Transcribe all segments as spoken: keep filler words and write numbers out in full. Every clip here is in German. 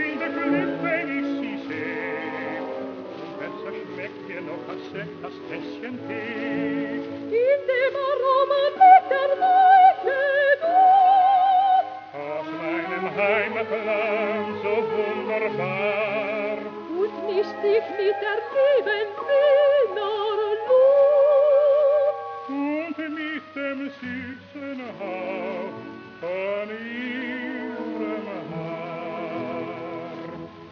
bin beglückt, wenn ich sie seh. Und besser schmeckt mir noch als das Tässchen Tee. In dem Aroma mit der weiche Duft. Aus meinem Heimatland so wunderbar. Und mischt sich mit der lieben Wiener Luft. Und mit dem süßen Hauch von ihrem Haar.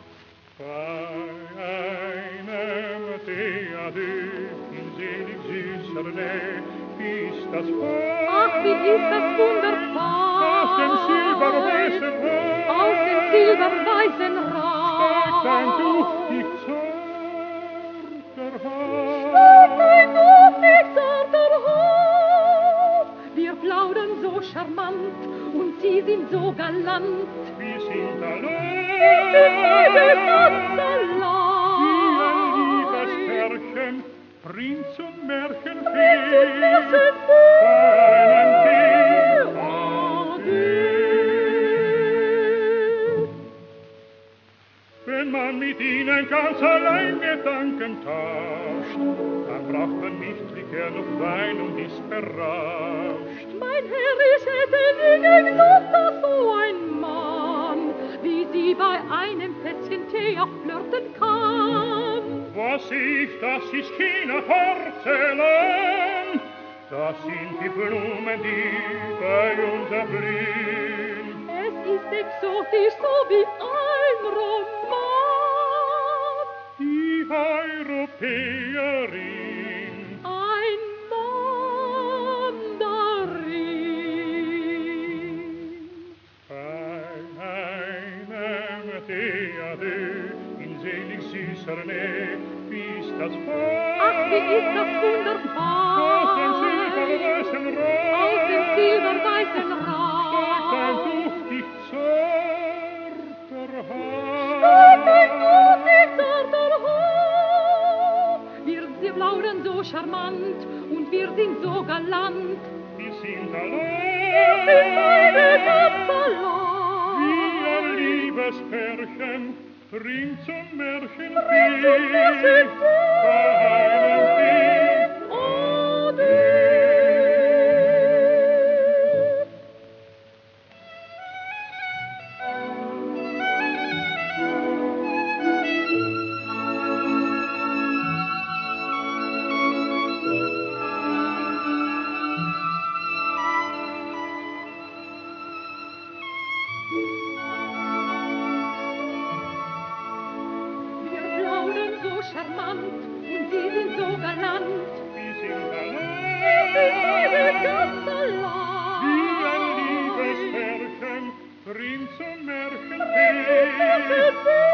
Bei einem Theadü in selig süßer Nähe ist das Paar. Ach, wie ist das wunderbar. Aus dem silberweißen Haar. Aus dem silberweißen Steigt ein Haar. duftig zarter Haar. Steigt ein duftig zarter Haar. Wir plaudern so charmant und sie sind so galant. Wir sind Wir sind beide allein. ganz allein. Wie ein liebes Pärchen, Prinz und Märchenfee. Wenn man mit ihnen ganz allein Gedanken tauscht, dann braucht man nicht Likör noch Wein und ist berauscht. Mein Herr, ich hätte nie geglaubt, dass so ein Mann wie Sie bei einem Tässchen Tee auch flirten kann. Was ich, das ist kein Porzellan, das sind die Blumen, die bei uns erblühen. Es ist exotisch, so wie ein Roman. Die Europäerin, Ein Mandarin. bei einem Theadü in selig süßer Nähe ist das Paar. Ach, wie ist das wunderbar. Aus dem silberweißen Rauch Aus dem silberweißen steigt ein Rauch. duftig zarter Steigt ein Haar. duftig zarter Haar. Wir sie plaudern so charmant und wir sind so galant. Wir sind Wir sind beide ganz allein. Wie ein allein. liebes Pärchen, Prinz und Märchenfee. Prinz und Märchenfee. Bei einem Tee. Ade. Wir plaudern so charmant und sie sind so galant. Wir sind Wir sind beide allein. ganz Wie ein allein. liebes Pärchen, Prinz und Prinz und Märchenfee. Märchenfee.